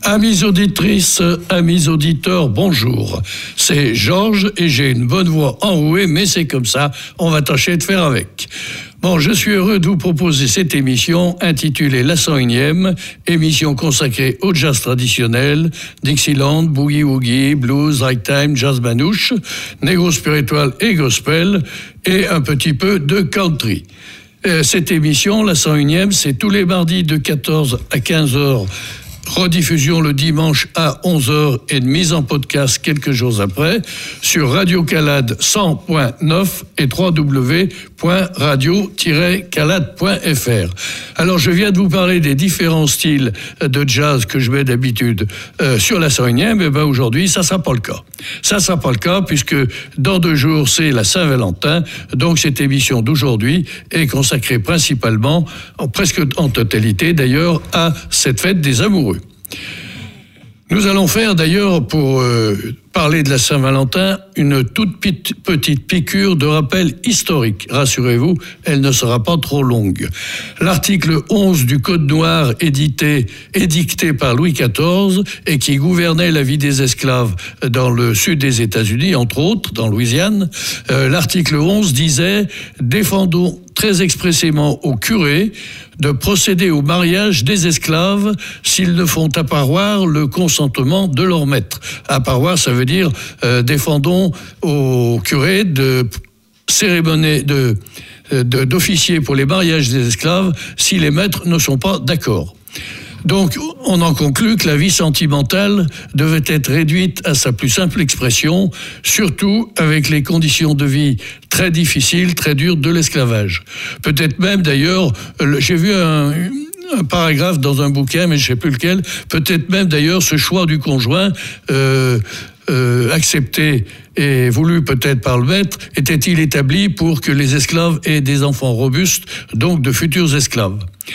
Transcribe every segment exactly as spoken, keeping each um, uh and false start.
Amis auditrices, amis auditeurs, bonjour. C'est Georges et j'ai une bonne voix enrouée, mais c'est comme ça, on va tâcher de faire avec. Bon, je suis heureux de vous proposer cette émission intitulée La cent unième, émission consacrée au jazz traditionnel, Dixieland, boogie woogie, blues, ragtime, jazz manouche, négro spiritual et gospel, et un petit peu de country. Cette émission, La cent unième, c'est tous les mardis de quatorze à quinze heures, rediffusion le dimanche à onze heures et de mise en podcast quelques jours après sur Radio Calade cent point neuf et w w w point radio tiret calade point f r. Alors je viens de vous parler des différents styles de jazz que je mets d'habitude euh, sur la cent unième, et ben aujourd'hui ça sera pas le cas. Ça sera pas le cas puisque dans deux jours c'est la Saint-Valentin, donc cette émission d'aujourd'hui est consacrée principalement, en, presque en totalité d'ailleurs, à cette fête des amoureux. Nous allons faire d'ailleurs, pour euh, parler de la Saint-Valentin, une toute petite piqûre de rappel historique. Rassurez-vous, elle ne sera pas trop longue. L'article onze du Code noir édité, édicté par Louis quatorze et qui gouvernait la vie des esclaves dans le sud des États-Unis, entre autres, dans Louisiane, euh, l'article onze disait « Défendons très expressément aux curés de procéder au mariage des esclaves s'ils ne font apparaître le consentement de leur maître. » Apparaître, ça veut dire euh, défendons aux curés de cérémonier, de, de, d'officier pour les mariages des esclaves si les maîtres ne sont pas d'accord. Donc, on en conclut que la vie sentimentale devait être réduite à sa plus simple expression, surtout avec les conditions de vie très difficiles, très dures de l'esclavage. Peut-être même, d'ailleurs, j'ai vu un... un paragraphe dans un bouquin, mais je ne sais plus lequel, peut-être même d'ailleurs ce choix du conjoint euh, euh, accepté et voulu peut-être par le maître, était-il établi pour que les esclaves aient des enfants robustes, donc de futurs esclaves.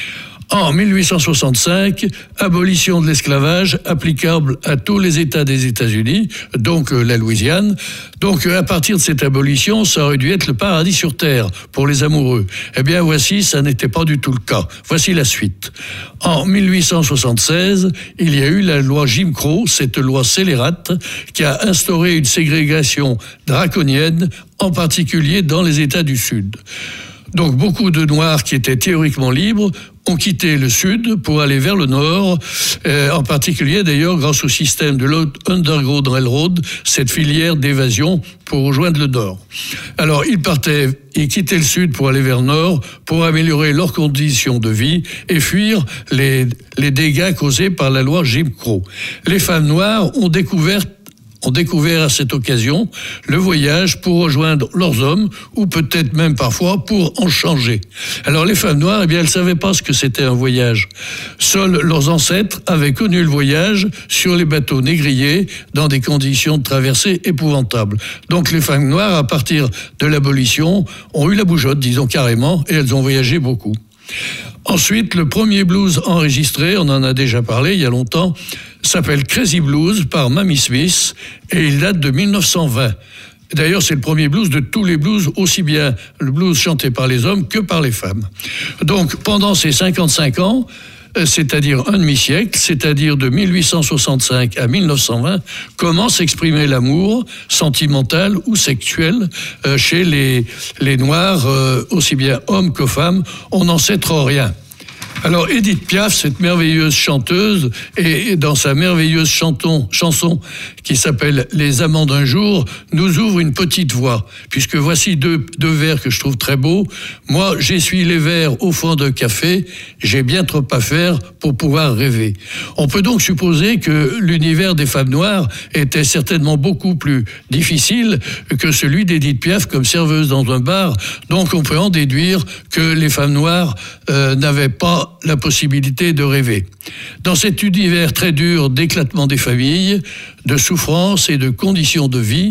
En mille huit cent soixante-cinq, abolition de l'esclavage applicable à tous les États des États-Unis, donc euh, la Louisiane. Donc euh, à partir de cette abolition, ça aurait dû être le paradis sur terre pour les amoureux. Eh bien voici, ça n'était pas du tout le cas. Voici la suite. En mille huit cent soixante-seize, il y a eu la loi Jim Crow, cette loi scélérate qui a instauré une ségrégation draconienne, en particulier dans les États du Sud. Donc beaucoup de Noirs qui étaient théoriquement libres ont quitté le Sud pour aller vers le Nord, euh, en particulier d'ailleurs grâce au système de l'Underground Railroad, cette filière d'évasion pour rejoindre le Nord. Alors ils partaient, ils quittaient le Sud pour aller vers le Nord, pour améliorer leurs conditions de vie et fuir les, les dégâts causés par la loi Jim Crow. Les femmes noires ont découvert ont découvert à cette occasion le voyage pour rejoindre leurs hommes, ou peut-être même parfois pour en changer. Alors les femmes noires, eh bien, elles ne savaient pas ce que c'était un voyage. Seuls leurs ancêtres avaient connu le voyage sur les bateaux négriers dans des conditions de traversée épouvantables. Donc les femmes noires, à partir de l'abolition, ont eu la bougeotte, disons carrément, et elles ont voyagé beaucoup. Ensuite, le premier blues enregistré, on en a déjà parlé il y a longtemps, s'appelle Crazy Blues par Mamie Smith et il date de mille neuf cent vingt. D'ailleurs, c'est le premier blues de tous les blues, aussi bien le blues chanté par les hommes que par les femmes. Donc, pendant ces cinquante-cinq ans, c'est-à-dire un demi-siècle, c'est-à-dire de mille huit cent soixante-cinq à mille neuf cent vingt, comment s'exprimait l'amour sentimental ou sexuel euh, chez les, les Noirs, euh, aussi bien hommes que femmes, on n'en sait trop rien. Alors Édith Piaf, cette merveilleuse chanteuse, et dans sa merveilleuse chanton, chanson qui s'appelle « Les amants d'un jour », nous ouvre une petite voix, puisque voici deux, deux vers que je trouve très beaux. « Moi, j'essuie les verres au fond d'un café, j'ai bien trop à faire pour pouvoir rêver. » On peut donc supposer que l'univers des femmes noires était certainement beaucoup plus difficile que celui d'Édith Piaf comme serveuse dans un bar, donc on peut en déduire que les femmes noires euh, n'avaient pas la possibilité de rêver. Dans cet univers très dur d'éclatement des familles, de souffrance et de conditions de vie,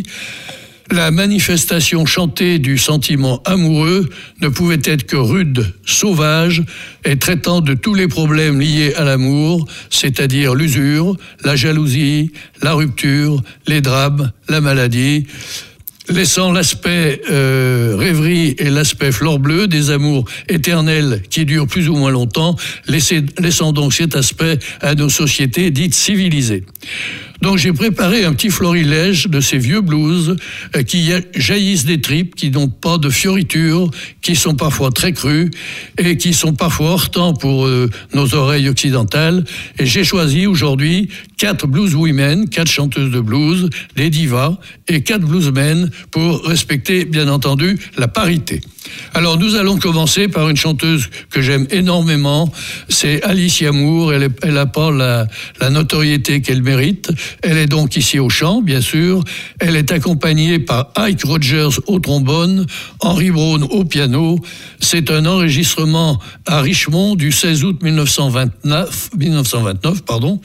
la manifestation chantée du sentiment amoureux ne pouvait être que rude, sauvage et traitant de tous les problèmes liés à l'amour, c'est-à-dire l'usure, la jalousie, la rupture, les drames, la maladie, laissant l'aspect euh, rêverie et l'aspect fleur bleue des amours éternels qui durent plus ou moins longtemps, laissez, laissant donc cet aspect à nos sociétés dites civilisées. Donc j'ai préparé un petit florilège de ces vieux blues euh, qui jaillissent des tripes, qui n'ont pas de fioritures, qui sont parfois très crus et qui sont parfois heurtants pour euh, nos oreilles occidentales. Et j'ai choisi aujourd'hui quatre blues women, quatre chanteuses de blues, des divas, et quatre bluesmen pour respecter bien entendu la parité. Alors nous allons commencer par une chanteuse que j'aime énormément, c'est Alicia Moore. Elle n'a pas la, la notoriété qu'elle mérite. Elle est donc ici au chant, bien sûr. Elle est accompagnée par Ike Rogers au trombone, Henry Brown au piano. C'est un enregistrement à Richmond du seize août mille neuf cent vingt-neuf. Pardon.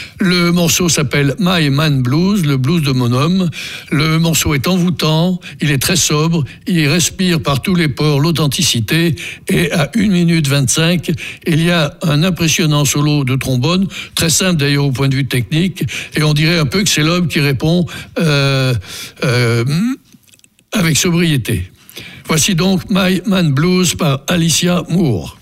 Le morceau s'appelle My Man Blues, le blues de mon homme. Le morceau est envoûtant, il est très sobre, il respire par tous les pores l'authenticité, et à une minute vingt-cinq, il y a un impressionnant solo de trombone, très simple d'ailleurs au point de vue technique, et on dirait un peu que c'est l'homme qui répond euh, euh, avec sobriété. Voici donc My Man Blues par Alicia Moore.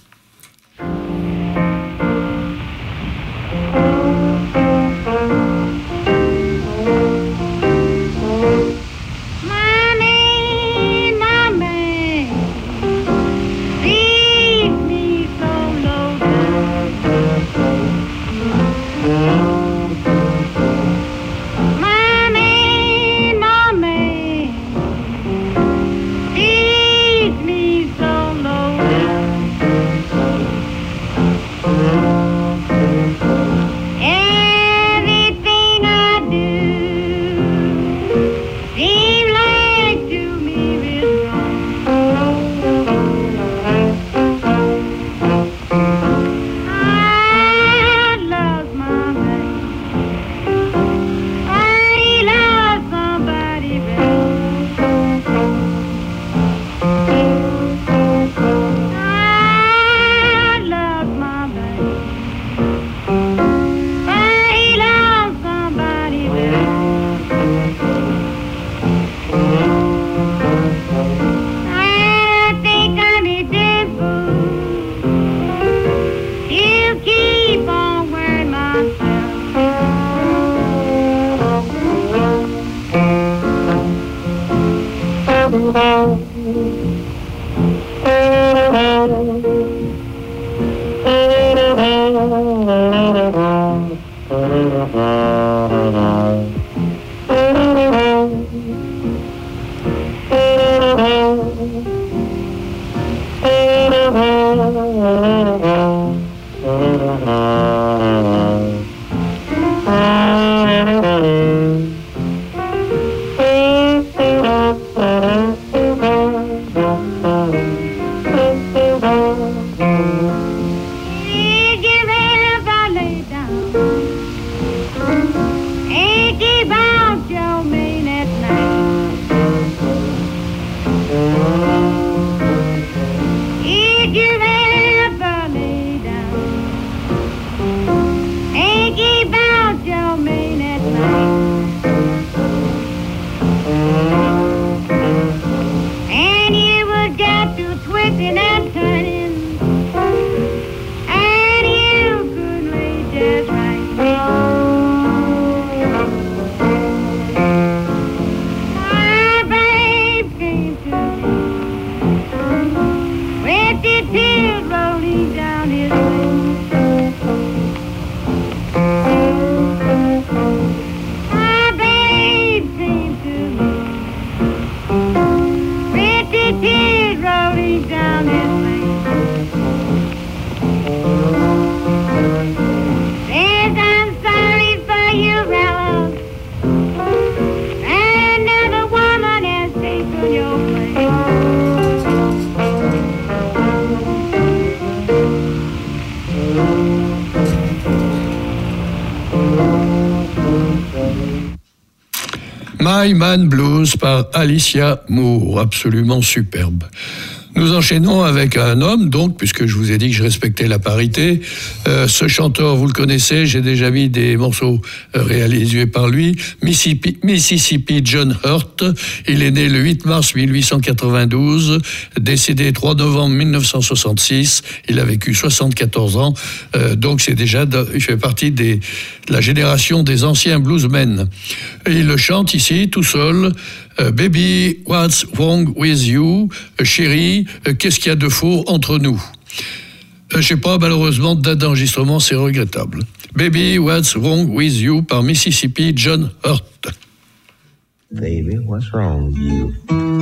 My Man Blues par Alicia Moore, absolument superbe. Nous enchaînons avec un homme, donc, puisque je vous ai dit que je respectais la parité. Euh, ce chanteur, vous le connaissez, j'ai déjà mis des morceaux euh, réalisés par lui. Mississippi, Mississippi John Hurt. Il est né le huit mars mille huit cent quatre-vingt-douze, décédé trois novembre mille neuf cent soixante-six. Il a vécu soixante-quatorze ans. Euh, donc, c'est déjà, il fait partie des, de la génération des anciens bluesmen. Et il le chante ici, tout seul. Uh, Baby, what's wrong with you? Uh, chérie, uh, qu'est-ce qu'il y a de faux entre nous? uh, Je sais pas, malheureusement, date d'enregistrement, c'est regrettable. Baby, what's wrong with you? Par Mississippi John Hurt. Baby, what's wrong with you?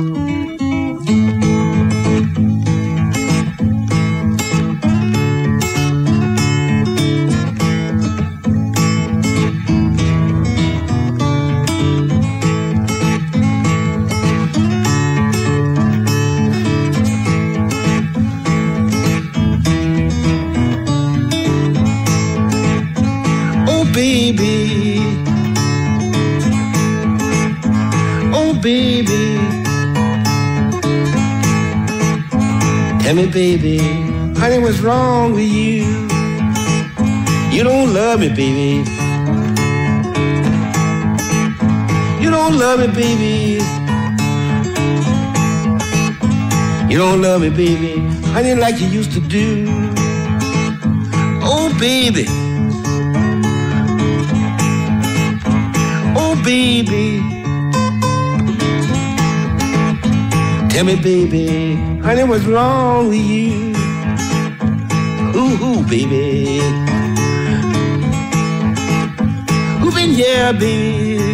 Baby, oh baby, tell me baby, honey, what's wrong with you? You don't love me, baby. You don't love me, baby. You don't love me, baby, honey, like you used to do. Oh baby, baby, tell me, baby, honey, what's wrong with you? Ooh, ooh, baby, who been here, baby?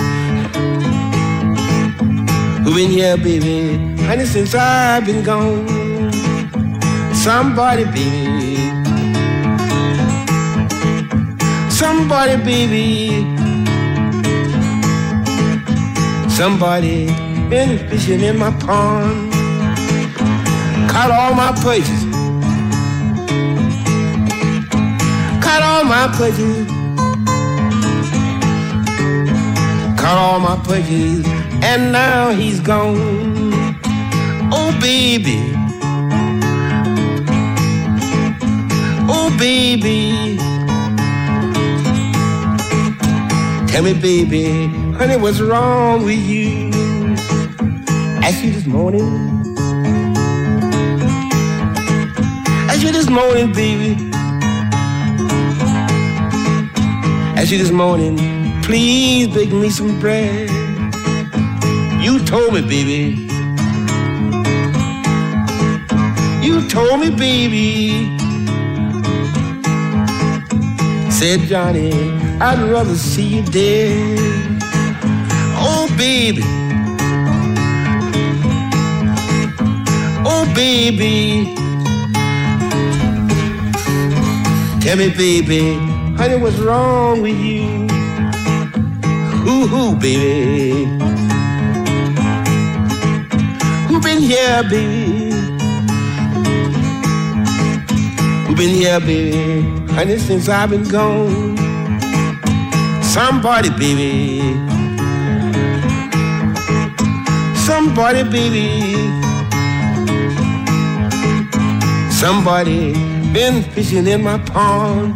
Who been here, baby? Honey, since I've been gone. Somebody, baby, somebody, baby. Somebody been fishing in my pond, caught all my perches, caught all my perches, caught all my perches, and now he's gone. Oh baby, oh baby, tell me baby, honey, what's wrong with you? Asked you this morning, asked you this morning, baby. Asked you this morning, please bake me some bread. You told me, baby. You told me, baby. Said Johnny, I'd rather see you dead. Oh baby, oh baby, tell me baby, honey, what's wrong with you? Ooh, ooh, baby, who been here, baby? Who been here, baby? Honey, since I've been gone. Somebody, baby. Somebody, baby. Somebody been fishing in my pond.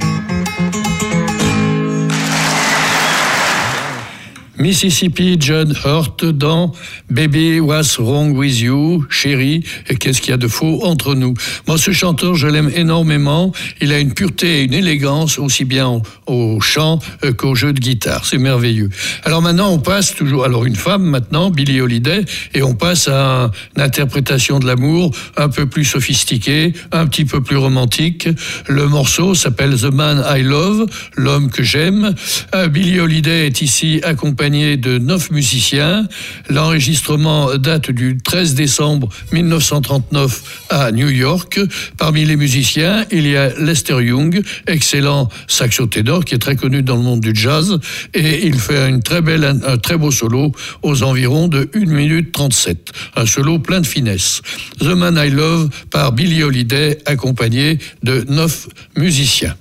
Mississippi John Hurt dans Baby, What's Wrong With You, chérie, et qu'est-ce qu'il y a de faux entre nous? Moi, ce chanteur, je l'aime énormément. Il a une pureté et une élégance, aussi bien au, au chant euh, qu'au jeu de guitare. C'est merveilleux. Alors maintenant, on passe toujours, alors une femme maintenant, Billie Holiday, et on passe à une interprétation de l'amour un peu plus sophistiquée, un petit peu plus romantique. Le morceau s'appelle The Man I Love, l'homme que j'aime. Euh, Billie Holiday est ici accompagnée de neuf musiciens. L'enregistrement date du treize décembre mille neuf cent trente-neuf à New York. Parmi les musiciens, il y a Lester Young, excellent saxo-ténor qui est très connu dans le monde du jazz, et il fait une très belle, un très beau solo aux environs de une minute trente-sept. Un solo plein de finesse. The Man I Love par Billie Holiday, accompagné de neuf musiciens.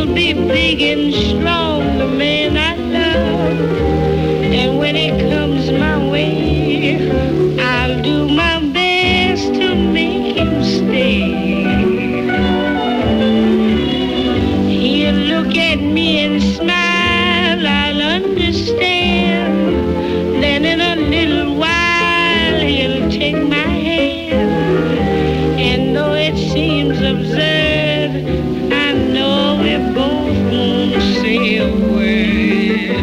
he'll be big and strong, the man I love. And when it comes my way, I'll do my best to make him stay. He'll look at me and smile, I'll understand. Then in a little while he'll take my hand. And though it seems absurd, I know we both won't say a word.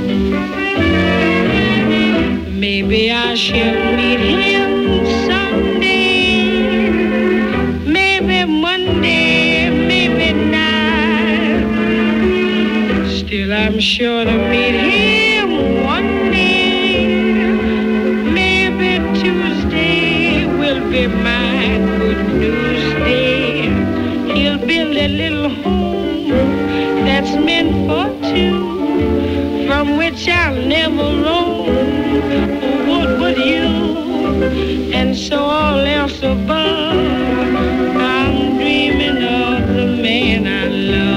Maybe I shall meet him someday, maybe Monday, maybe not. Still I'm sure to meet him one day. Maybe Tuesday will be my good news day. He'll build a little home that's meant for two, from which I'll never roam. What would you? And so all else above, I'm dreaming of the man I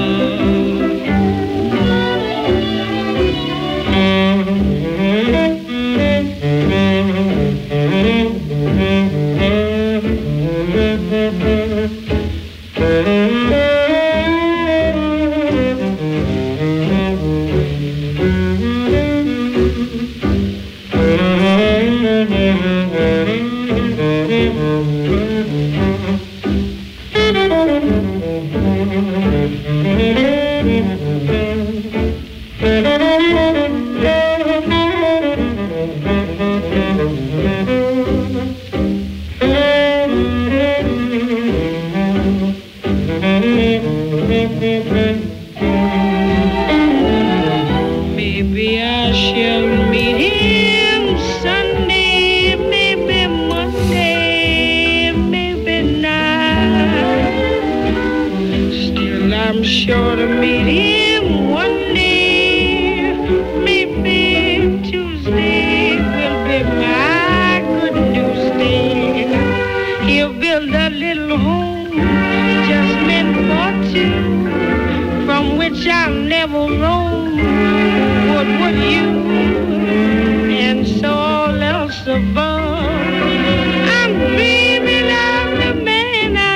Maybe I shall meet him Sunday, maybe Monday, maybe not. Still I'm sure to meet him one day. Maybe Tuesday will be my good news day. He'll build a little home just meant for two, from which I'll never roam. What would you? And so all else above, I'm dreaming of the man I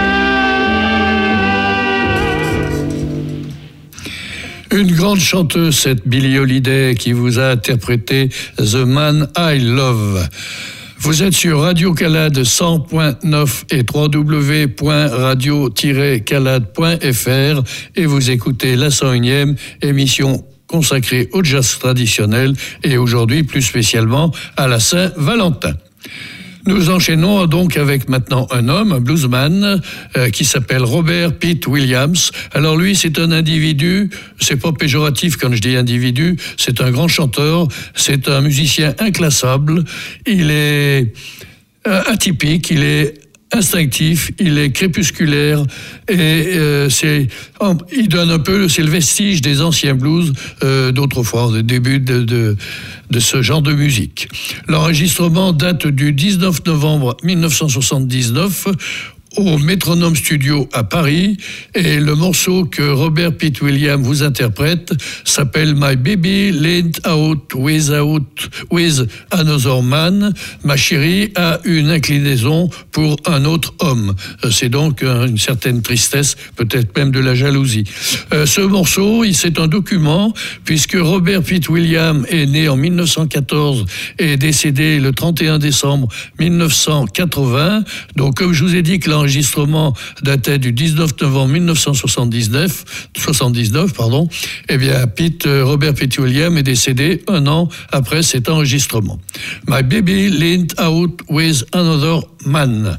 love. Une grande chanteuse, cette Billie Holiday, qui vous a interprété The Man I Love. Vous êtes sur Radio Calade cent point neuf et w w w point radio tiret calade point f r et vous écoutez la cent unième émission consacrée au jazz traditionnel et aujourd'hui plus spécialement à la Saint-Valentin. Nous enchaînons donc avec maintenant un homme, un bluesman, euh, qui s'appelle Robert Pete Williams. Alors lui, c'est un individu, c'est pas péjoratif quand je dis individu, c'est un grand chanteur, c'est un musicien inclassable, il est euh, atypique, il est instinctif, il est crépusculaire et euh, c'est, oh, il donne un peu, c'est le vestige des anciens blues euh, d'autrefois, au début de, de, de ce genre de musique. L'enregistrement date du dix-neuf novembre mille neuf cent soixante-dix-neuf au Metronome Studio à Paris et le morceau que Robert Pete Williams vous interprète s'appelle My Baby Leaned Out Without With Another Man. Ma chérie a une inclinaison pour un autre homme. C'est donc une certaine tristesse, peut-être même de la jalousie. Euh, ce morceau, c'est un document puisque Robert Pete Williams est né en mille neuf cent quatorze et est décédé le trente et un décembre mille neuf cent quatre-vingts. Donc comme je vous ai dit que l'enregistrement datait du dix-neuf novembre mille neuf cent soixante-dix-neuf, soixante-dix-neuf pardon, eh bien Pete, Robert Pete Williams est décédé un an après cet enregistrement. My Baby Leaned Out With Another Man.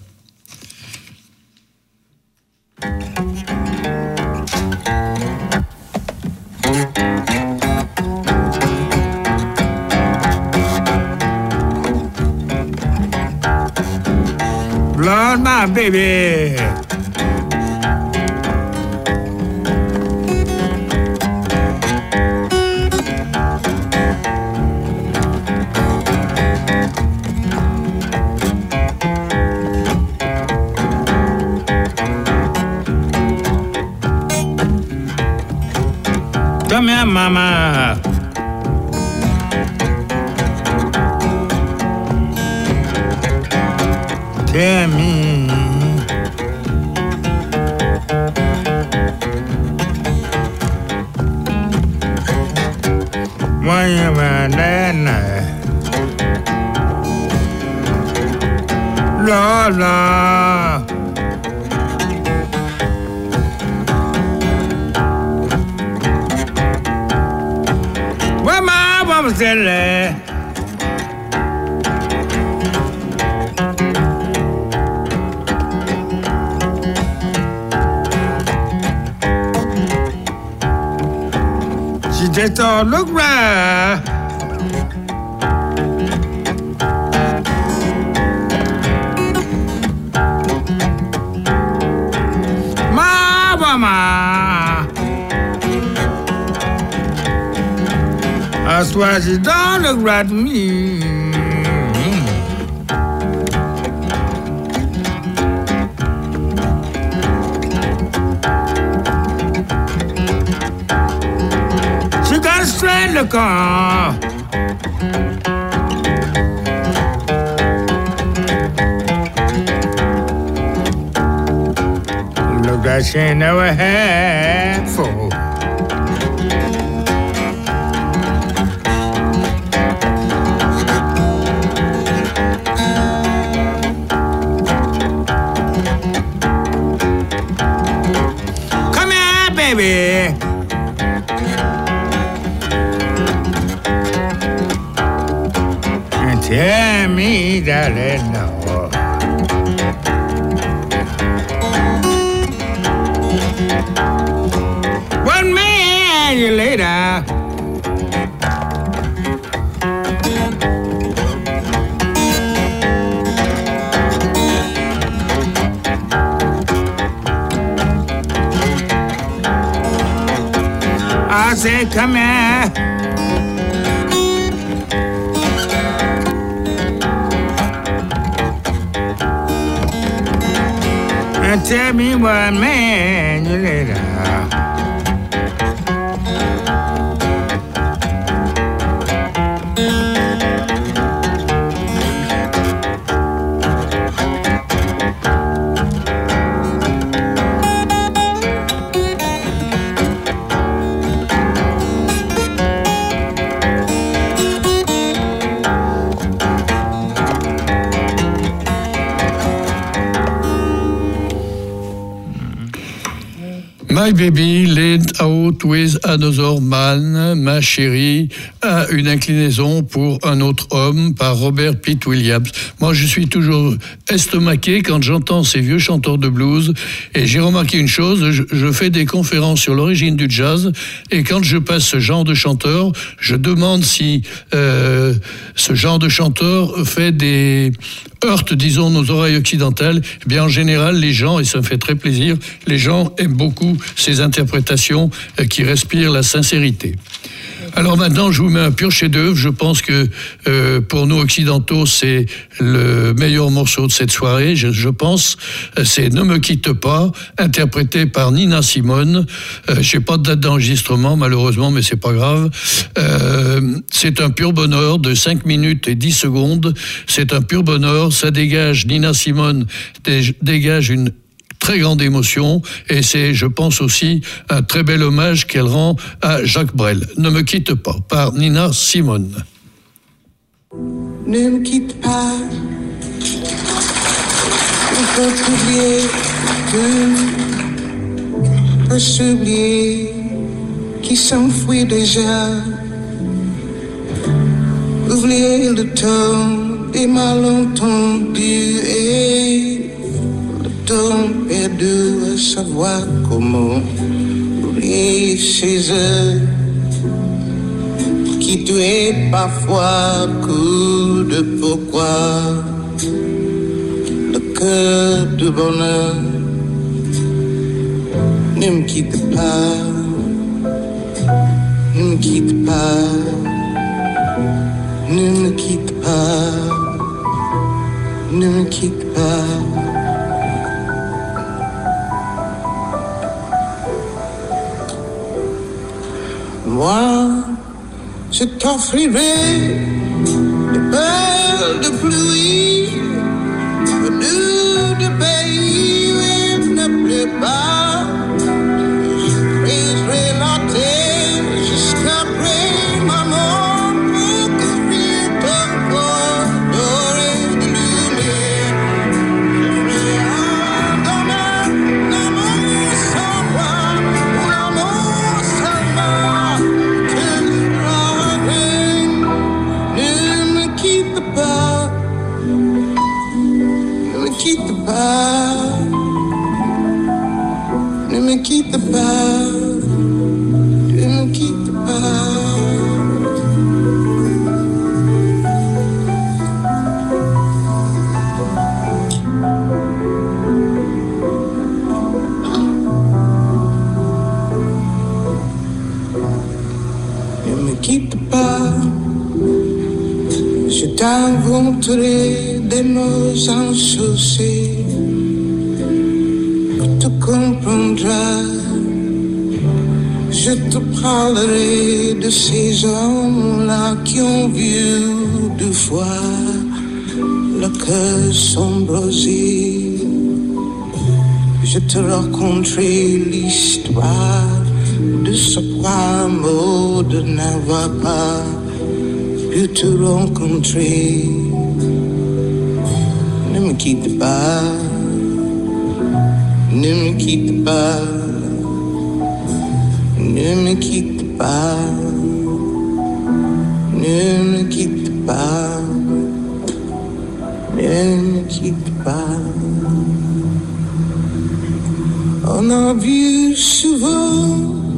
Lord, my baby. my mama. Tell me why you were that night. Lord, Lord. Where my mama said that. She just don't look right. My mama, I swear she don't look right to me. She got a straight look on. Look that she ain't never had before. Come here, baby. And tell me, darling, no. One man you later. I said, come here. And tell me what man you later. My baby laid out with another man, ma chérie a une inclinaison pour un autre homme, par Robert Pitt Williams. Moi, je suis toujours estomaqué quand j'entends ces vieux chanteurs de blues, et j'ai remarqué une chose, je, je fais des conférences sur l'origine du jazz, et quand je passe ce genre de chanteur, je demande si euh, ce genre de chanteur fait des heurte, disons, nos oreilles occidentales. Eh bien, en général, les gens, et ça me fait très plaisir, les gens aiment beaucoup ces interprétations euh, qui respirent la sincérité. Alors maintenant, je vous mets un pur chef-d'œuvre. Je pense que euh, pour nous occidentaux, c'est le meilleur morceau de cette soirée. Je, je pense, c'est Ne me quitte pas, interprété par Nina Simone. Euh, j'ai pas de date d'enregistrement malheureusement, mais c'est pas grave. Euh, c'est un pur bonheur de cinq minutes et dix secondes. C'est un pur bonheur. Ça dégage, Nina Simone dégage une très grande émotion, et c'est, je pense aussi, un très bel hommage qu'elle rend à Jacques Brel. Ne me quitte pas, par Nina Simone. Ne me quitte pas, il faut oublier que peut s'oublier qui s'enfuit déjà. Oublier le temps des malentendus et temps perdu à savoir comment oublier ces heures qui tuaient parfois coup de pourquoi le cœur de bonheur. Ne me quitte pas, ne me quitte pas, ne me quitte pas, ne me quitte pas. moi, je t'offrirai des perles de pluie, venues de pays où il ne pleut pas. Je briserai la terre jusqu'après ma mort pour couvrir ton corps doré de lumière. Je ferai un domaine, l'amour sans moi, où l'amour sans moi te règne. Ne me quitte pas, ne me quitte pas, ne me quitte pas, ne me quitte pas. Ne me quitte pas, je t'inventerai des mots insouciés, tu comprendras. Je te parlerai de ces hommes-là qui ont vu deux fois le cœur s'embraser. Je te raconterai l'histoire de ce poids de n'avoir pas pu te rencontrer. Ne me quitte pas, ne me quitte pas, ne me quitte pas, ne me quitte pas, ne me quitte pas. On a vu souvent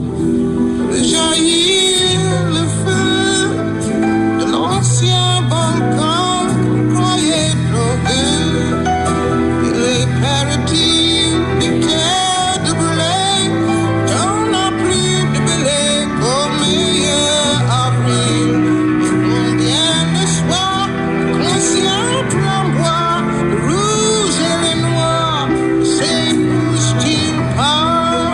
jaillir le feu de l'ancien volcan qu'on croyait drogueux. Il est paraît-il des terres de blé, on n'a plus de blé qu'au meilleur avril. Et combien de soirs l'ancien flamboie, le rouge et les noirs, s'épousent-ils pas?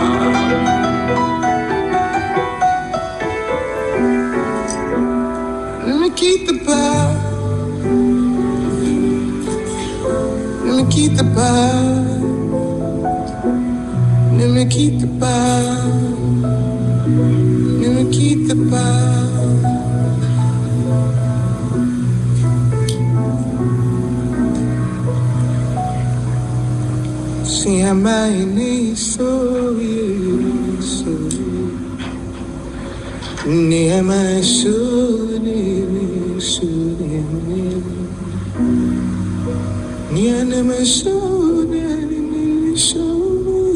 Ne me quitte pas, ne me quitte pas, ne me quitte pas, ne me quitte pas. See, I might need so yes, near my soul, near soul, near my soul, near soul,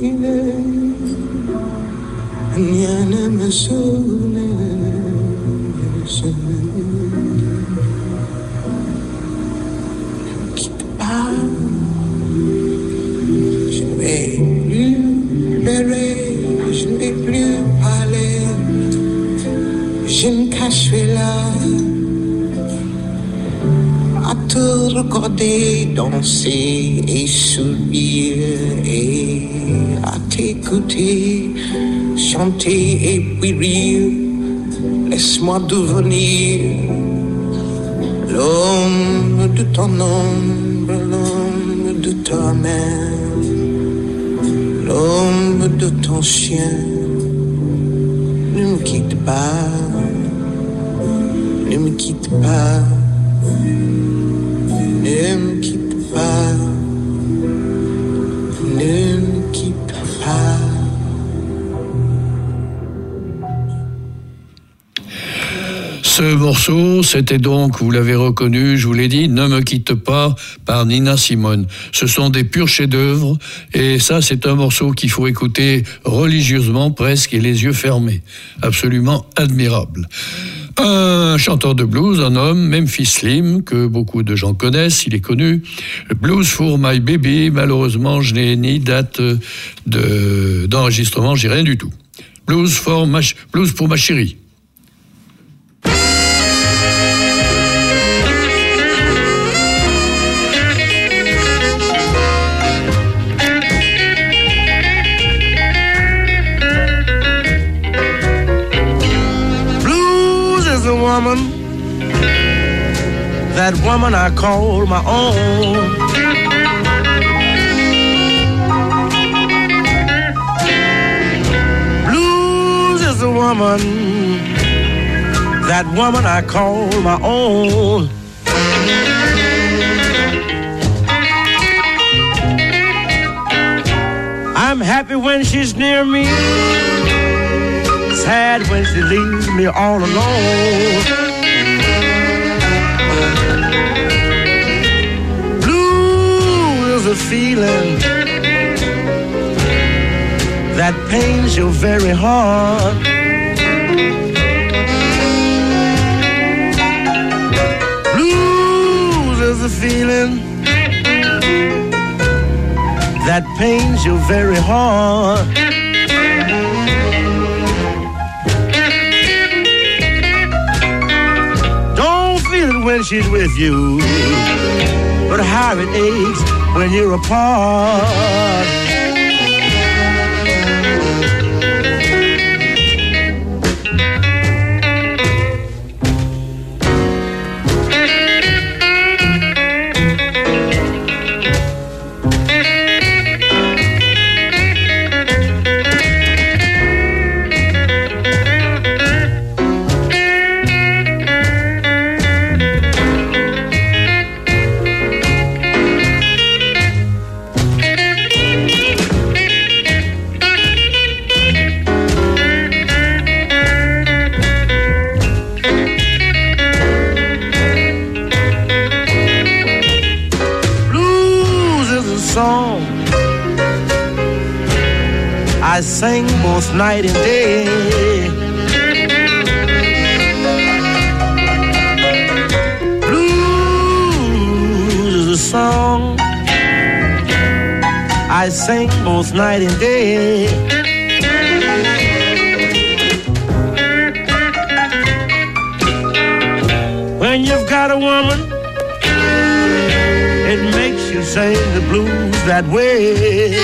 near my soul, near soul. Quitte pas. Je ne vais plus pleurer, je ne vais plus parler, je me cacherai là à te regarder danser et sourire et à t'écouter chanter et puis rire. Laisse-moi devenir l'homme de ton ombre, l'homme de ta main, l'ombre de ton chien. Ne me quitte pas, ne me quitte pas, ne me quitte pas, ne me quitte pas. Ce morceau, c'était donc, vous l'avez reconnu, je vous l'ai dit, Ne me quitte pas, par Nina Simone. Ce sont des purs chefs-d'œuvre, et ça, c'est un morceau qu'il faut écouter religieusement, presque, et les yeux fermés. Absolument admirable. Un chanteur de blues, un homme, Memphis Slim, que beaucoup de gens connaissent, il est connu. Blues for My Baby, malheureusement, je n'ai ni date de, d'enregistrement, j'ai rien du tout. Blues, for ma, blues pour ma chérie. woman, that woman I call my own. Blues is the woman, that woman I call my own. I'm happy when she's near me, sad when she leaves me all alone. Blue is a feeling that pains your very heart. Blues is a feeling that pains your very heart. Don't feel it when she's with you, but how it aches when you're apart. I sing both night and day. Blues is a song I sing both night and day. When you've got a woman, it makes you sing the blues that way.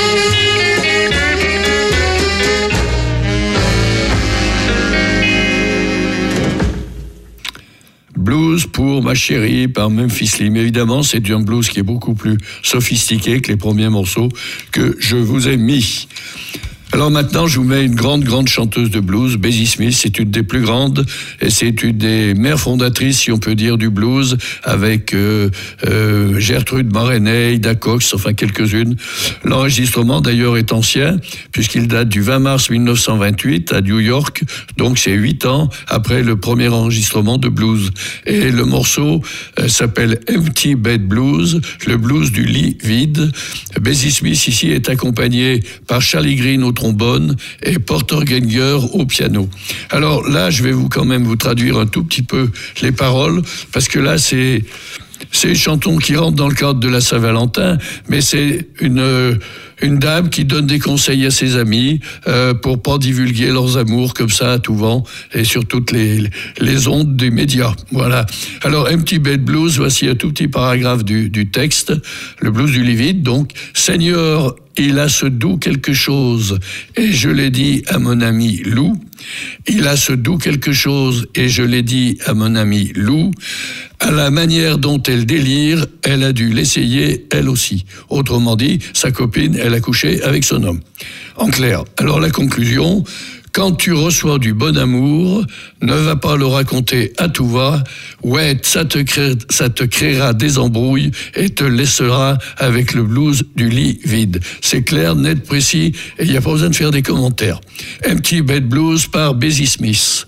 Blues pour ma chérie par Memphis Slim. Évidemment, c'est un blues qui est beaucoup plus sophistiqué que les premiers morceaux que je vous ai mis. Alors maintenant, je vous mets une grande, grande chanteuse de blues, Bessie Smith. C'est une des plus grandes et c'est une des mères fondatrices, si on peut dire, du blues, avec euh, euh, Gertrude Mareney, Ida Cox, enfin quelques-unes. L'enregistrement, d'ailleurs, est ancien, puisqu'il date du vingt mars mille neuf cent vingt-huit à New York. Donc, c'est huit ans après le premier enregistrement de blues. Et le morceau euh, s'appelle Empty Bed Blues, le blues du lit vide. Bessie Smith, ici, est accompagnée par Charlie Green au trombone et Porter Ganger au piano. Alors là, je vais vous quand même vous traduire un tout petit peu les paroles, parce que là, c'est c'est une chanson qui rentre dans le cadre de la Saint-Valentin, mais c'est une une dame qui donne des conseils à ses amis euh, pour pas divulguer leurs amours comme ça à tout vent et sur toutes les les ondes des médias. Voilà. Alors Empty Bed Blues, voici un tout petit paragraphe du du texte, le blues du lit vide. Donc, Seigneur, il a ce doux quelque chose, et je l'ai dit à mon ami Lou. Il a ce doux quelque chose, et je l'ai dit à mon ami Lou. À la manière dont elle délire, elle a dû l'essayer, elle aussi. Autrement dit, sa copine, elle a couché avec son homme. En clair, alors la conclusion... Quand tu reçois du bon amour, ne va pas le raconter à tout va. Ouais, ça te, crée, ça te créera des embrouilles et te laissera avec le blues du lit vide. C'est clair, net, précis, et il n'y a pas besoin de faire des commentaires. Empty Bed Blues par Bessie Smith.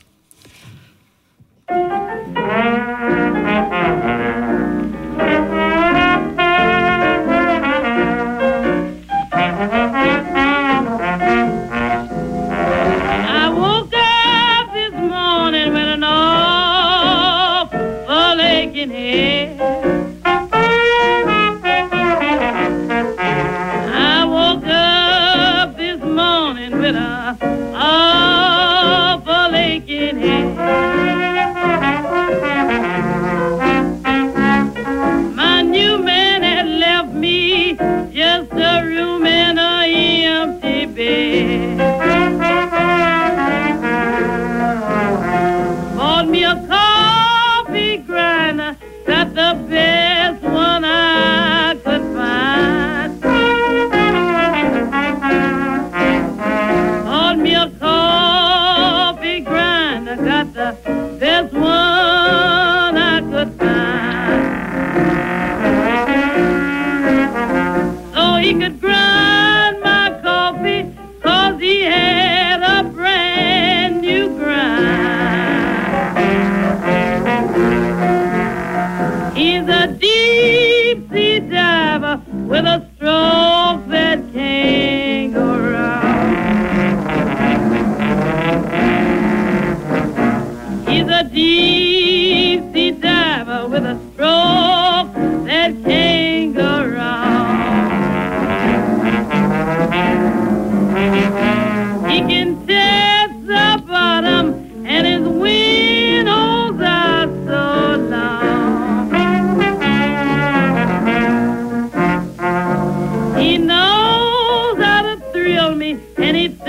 I woke up this morning with a awful aching head. My new man had left me just a room and a empty bed. Bought me a car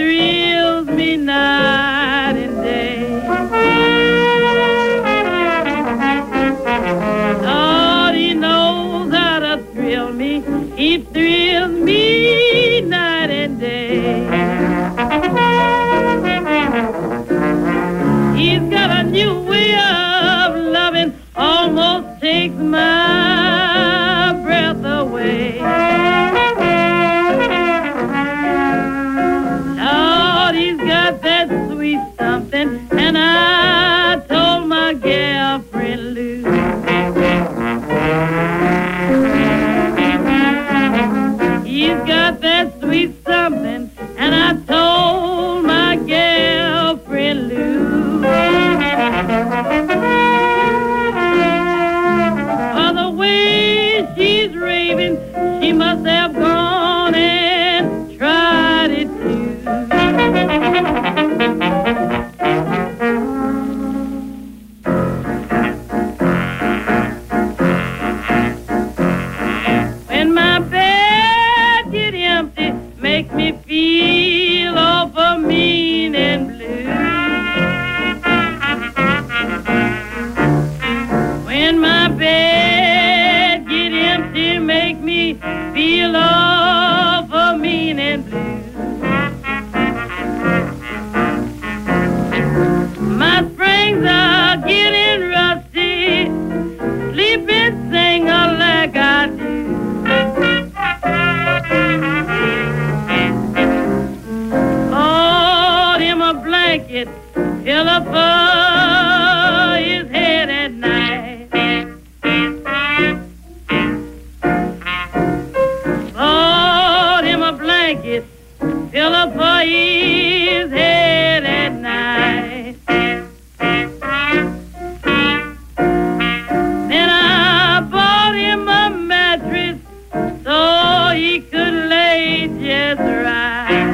thrills me night and day. Lord, he knows how to thrill me. He thrills me night and day. He's got a new way of loving, almost takes my breath away. Lord, he's got that sweet something, and I told my girlfriend Lou. He's got that sweet something, and I told my girlfriend Lou. For the way she's raving, she must have gone and tried it too. When my bed get empty, make me feel awful mean and blue. When my bed get empty, make me feel awful mean and blue. My springs are getting rusty, sleeping singer like I do. Bought him a blanket, fill up for his head at night. Bought him a blanket, fill up for his head at night. Then I bought him a mattress so he could lay just right.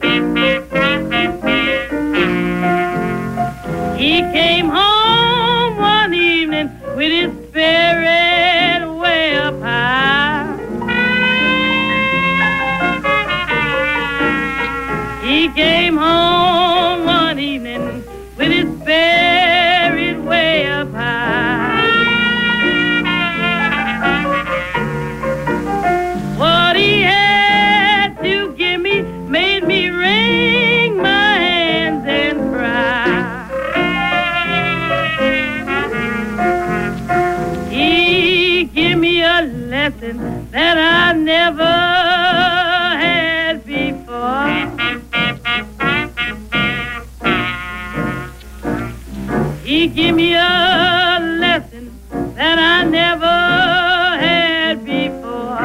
He came home one evening with his spirit way up high. He came home one evening with his spirit way up high. What he had to give me made me wring my hands and cry. He gave me a lesson that I never had before. He gave me a lesson that I never had before.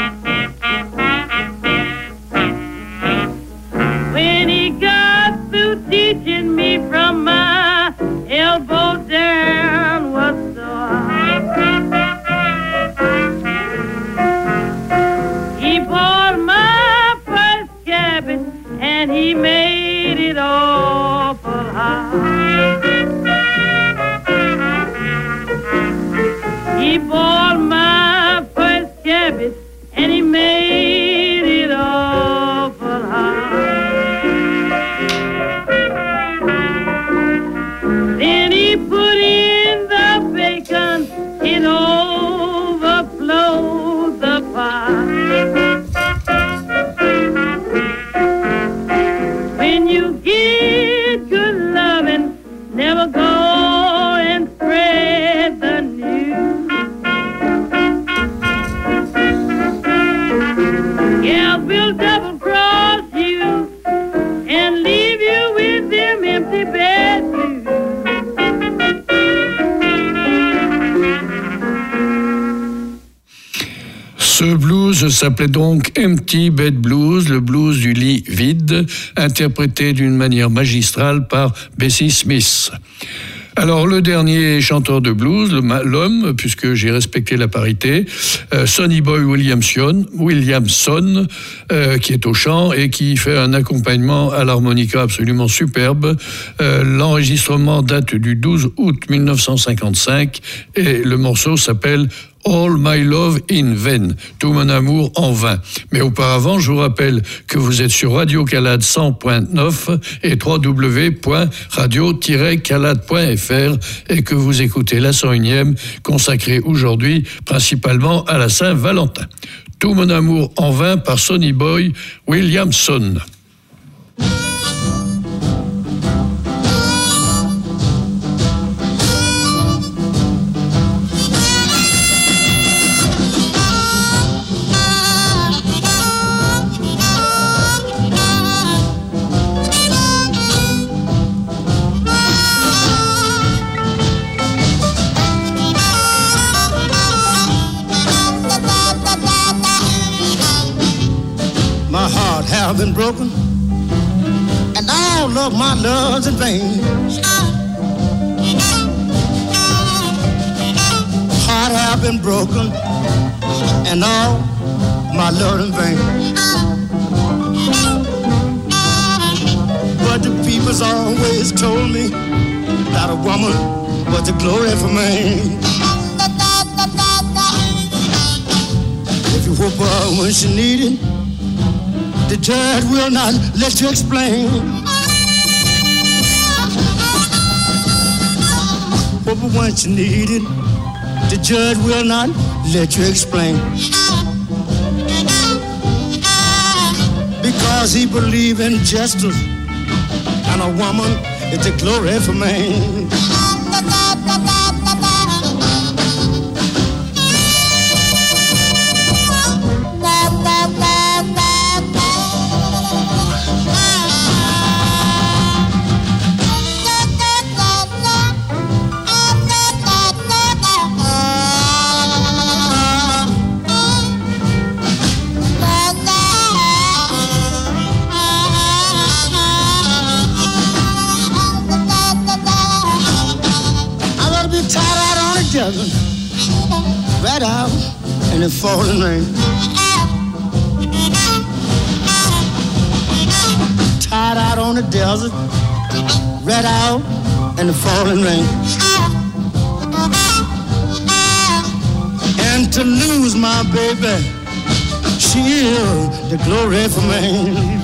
When he got through teaching me, from my elbow down was sore. He bought my first cabbage and he made it awful hard. He bought my first cabbage and he made it awful hard. Then he put in the bacon, it overflowed the pot. When you get good loving, never go and spread the news. Gals will double cross you and leave you with them empty bed blues. Ce blues s'appelait donc Empty Bed Blues, le blues du lit vide, interprété d'une manière magistrale par Bessie Smith. Alors, le dernier chanteur de blues, l'homme, puisque j'ai respecté la parité, euh, Sonny Boy Williamson, Williamson euh, qui est au chant et qui fait un accompagnement à l'harmonica absolument superbe. Euh, l'enregistrement date du douze août mille neuf cent cinquante-cinq et le morceau s'appelle All My Love in Vain, tout mon amour en vain. Mais auparavant, je vous rappelle que vous êtes sur Radio Calade cent point neuf et w w w point radio tiret calade point f r et que vous écoutez la cent unième consacrée aujourd'hui principalement à la Saint-Valentin. Tout mon amour en vain par Sonny Boy Williamson. Have been broken, and all of my love's in vain. Heart have been broken, and all my love in vain. But the people's always told me that a woman was the glory for me. If you whoop her when she needed, the judge will not let you explain. But once you need it, the judge will not let you explain. Because he believes in justice, and a woman is the glory for man. Right out in the falling rain. Tied out on the desert, right out in the falling rain. And to lose my baby, she is the glory for me.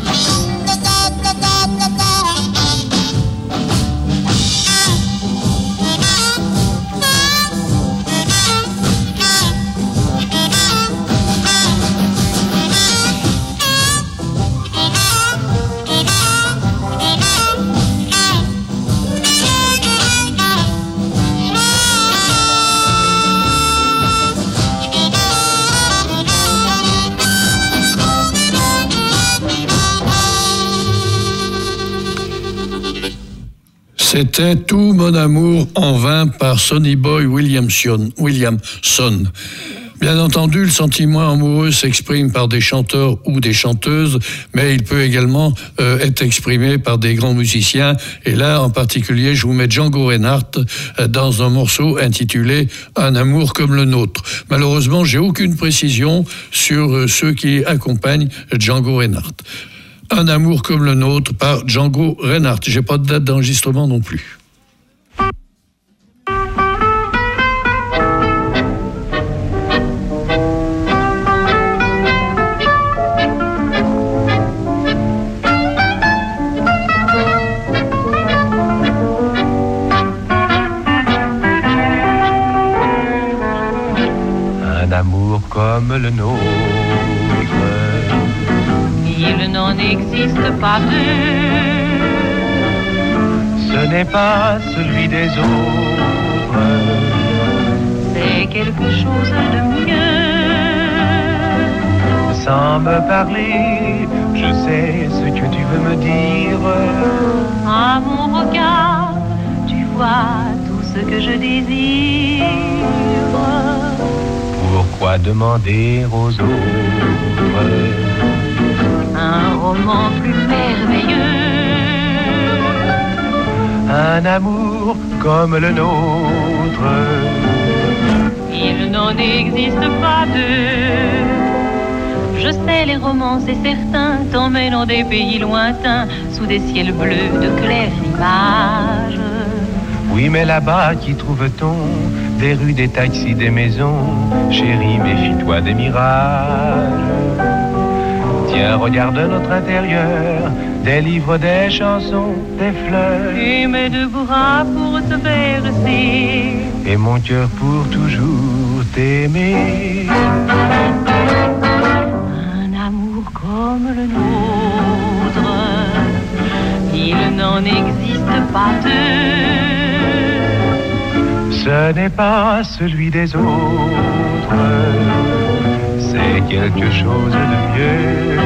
C'était Tout mon amour en vain par Sonny Boy Williamson. Williamson. Bien entendu, le sentiment amoureux s'exprime par des chanteurs ou des chanteuses, mais il peut également euh, être exprimé par des grands musiciens. Et là, en particulier, je vous mets Django Reinhardt euh, dans un morceau intitulé « Un amour comme le nôtre ». Malheureusement, j'ai aucune précision sur euh, ceux qui accompagnent Django Reinhardt. Un amour comme le nôtre par Django Reinhardt. J'ai pas de date d'enregistrement non plus. Un amour comme le nôtre, il n'en existe pas deux. Ce n'est pas celui des autres. C'est quelque chose de mieux. Sans me parler, je sais ce que tu veux me dire. À mon regard, tu vois tout ce que je désire. Pourquoi demander aux autres un roman plus merveilleux, un amour comme le nôtre? Il n'en existe pas deux. Je sais, les romans, c'est certain, t'emmènent dans des pays lointains, sous des ciels bleus de clairs images. Oui, mais là-bas, qu'y trouve-t-on des rues, des taxis, des maisons. Chérie, méfie-toi des mirages. Tiens, regarde notre intérieur, des livres, des chansons, des fleurs. Et mes deux bras pour te bercer. Et mon cœur pour toujours t'aimer. Un amour comme le nôtre, il n'en existe pas deux. Ce n'est pas celui des autres, c'est quelque chose de mieux.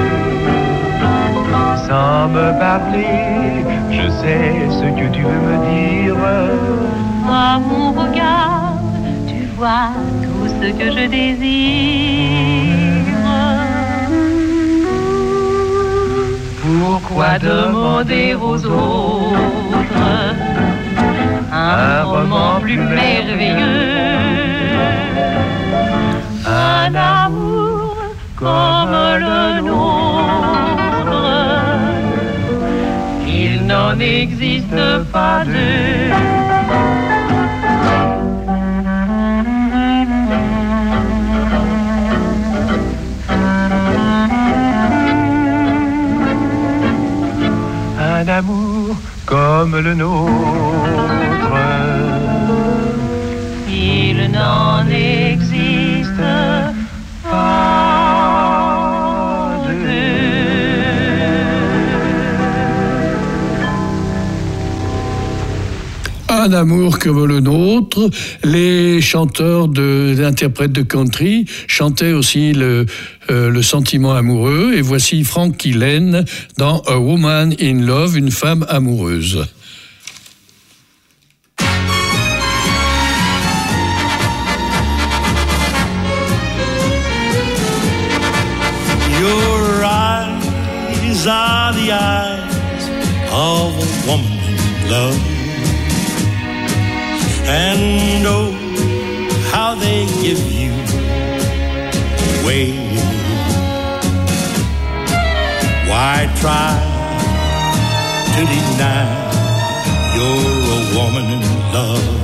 Sans me parler, je sais ce que tu veux me dire. À mon regard, tu vois tout ce que je désire. Pourquoi demander aux autres un roman plus merveilleux, un amour comme le nôtre? Il n'en existe pas deux. Un amour comme le nôtre, il n'en existe pas deux. Un amour comme le nôtre. Les chanteurs, de, les interprètes de country chantaient aussi le, euh, le sentiment amoureux. Et voici Frankie Laine dans A Woman in Love, une femme amoureuse. Your eyes are the eyes of a woman in love. And oh, how they give you away. Why try to deny you're a woman in love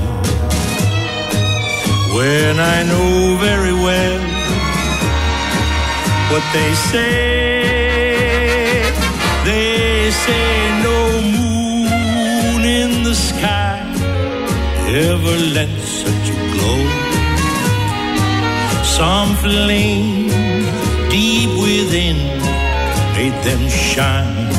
when I know very well what they say? They say no moon in the sky ever lent such a glow. Some flame deep within made them shine.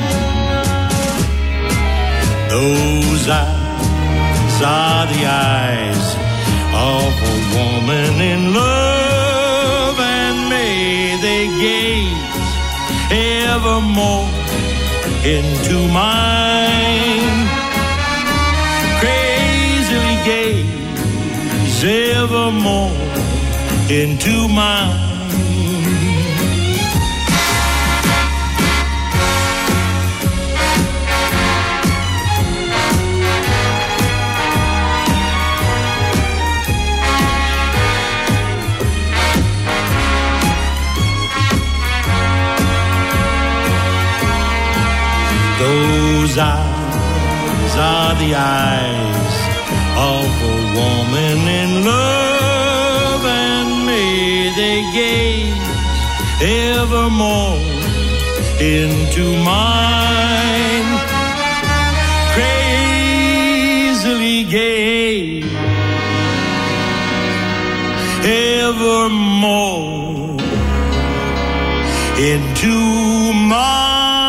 Those eyes are the eyes of a woman in love, and may they gaze evermore into mine. Crazily gaze evermore into mine. Those eyes are the eyes of a woman in love, and may they gaze evermore into mine. Crazily gaze evermore into mine.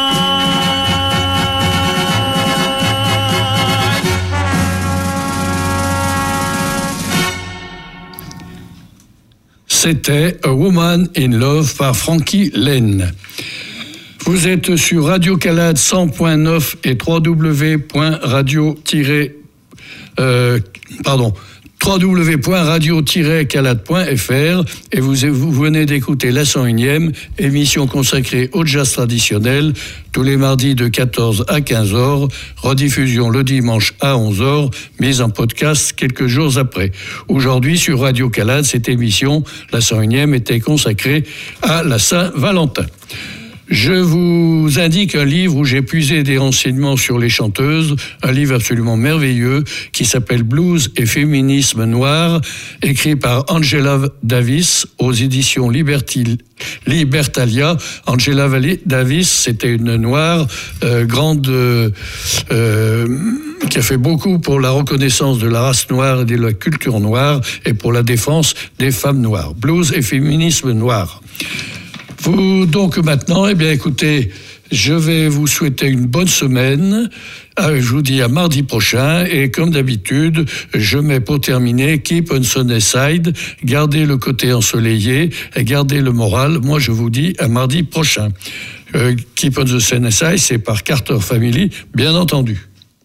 C'était A Woman in Love par Frankie Laine. Vous êtes sur Radio Calade cent point neuf et w w w point radio tiret euh, pardon w w w point radio tiret calade point f r et vous, vous venez d'écouter la cent unième émission consacrée au jazz traditionnel tous les mardis de quatorze à quinze heures, rediffusion le dimanche à onze heures, mise en podcast quelques jours après. Aujourd'hui sur Radio Calade, cette émission, la cent unième, était consacrée à la Saint-Valentin. Je vous indique un livre où j'ai puisé des renseignements sur les chanteuses, un livre absolument merveilleux qui s'appelle Blues et féminisme noir, écrit par Angela Davis aux éditions Liberty, Libertalia. Angela Davis, c'était une noire euh, grande euh, euh, qui a fait beaucoup pour la reconnaissance de la race noire et de la culture noire et pour la défense des femmes noires. Blues et féminisme noir. Vous, donc maintenant, eh bien écoutez, je vais vous souhaiter une bonne semaine. Je vous dis à mardi prochain et comme d'habitude, je mets pour terminer Keep on Sunny Side, gardez le côté ensoleillé et gardez le moral. Moi, je vous dis à mardi prochain. Euh, Keep on the Sunny Side, c'est par Carter Family, bien entendu.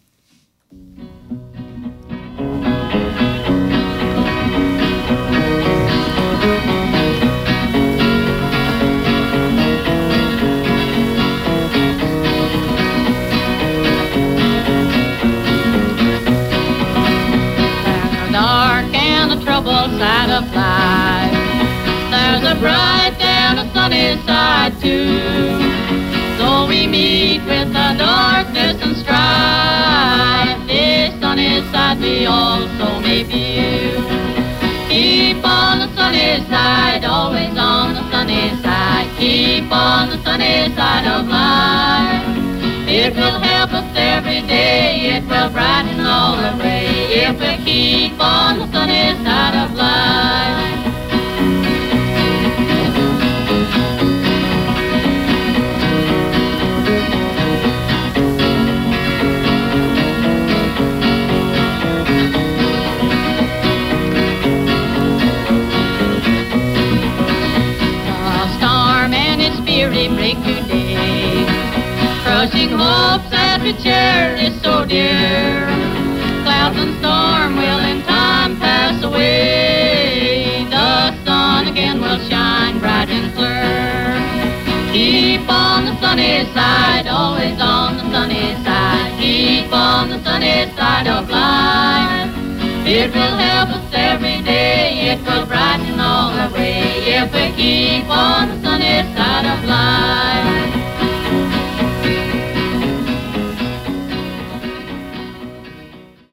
Side of life. There's a bright and a sunny side too. So we meet with the darkness and strife. This sunny side we also may view. Keep on the sunny side, always on the sunny side. Keep on the sunny side of life. It will help us every day, it will brighten all the way. If we keep on the sunny side of life. The storm and its fury break today, crushing hopes that we cherish so dear. Clouds and storm will in time pass away. The sun again will shine bright and clear. Keep on the sunny side, always on the sunny side. Keep on the sunny side of life. It will help us every day, it will brighten all the way. If we keep on the sunny side of life.